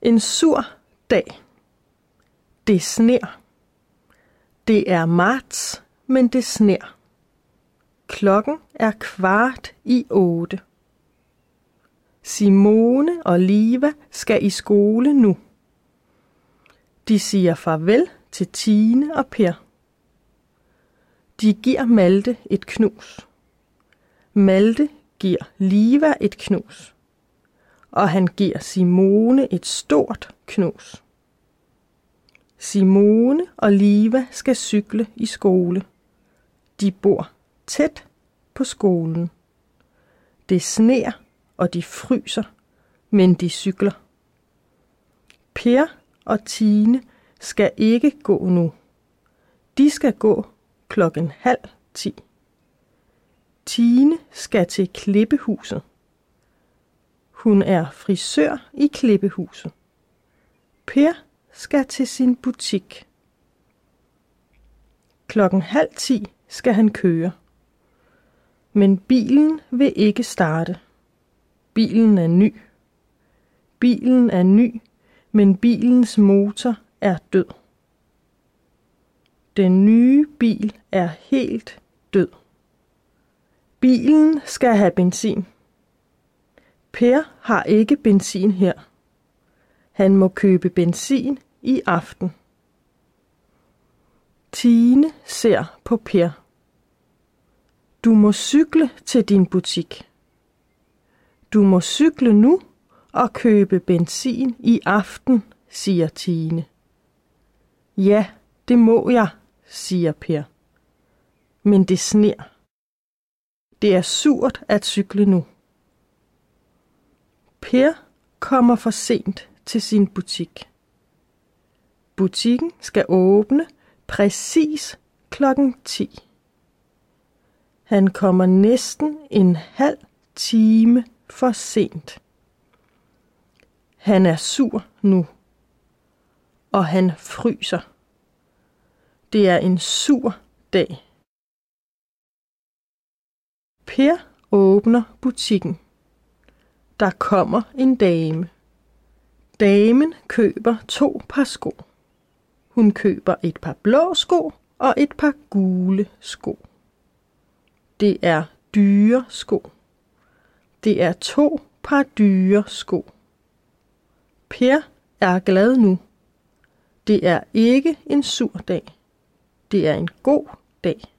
En sur dag. Det sner. Det er marts, men det sner. Klokken er 7:15. Simone og Liva skal i skole nu. De siger farvel til Tine og Per. De giver Malte et knus. Malte giver Liva et knus. Og han giver Simone et stort knus. Simone og Liva skal cykle i skole. De bor tæt på skolen. Det sner, og de fryser, men de cykler. Per og Tine skal ikke gå nu. De skal gå 9:30. Tine skal til klippehuset. Hun er frisør i klippehuset. Per skal til sin butik. 9:30 skal han køre. Men bilen vil ikke starte. Bilen er ny. Bilen er ny, men bilens motor er død. Den nye bil er helt død. Bilen skal have benzin. Per har ikke benzin her. Han må købe benzin i aften. Tine ser på Per. Du må cykle til din butik. Du må cykle nu og købe benzin i aften, siger Tine. Ja, det må jeg, siger Per. Men det sner. Det er surt at cykle nu. Per kommer for sent til sin butik. Butikken skal åbne præcis 10:00. Han kommer næsten en halv time for sent. Han er sur nu, og han fryser. Det er en sur dag. Per åbner butikken. Der kommer en dame. Damen køber 2 par sko. Hun køber et par blå sko og et par gule sko. Det er dyre sko. Det er 2 par dyre sko. Per er glad nu. Det er ikke en sur dag. Det er en god dag.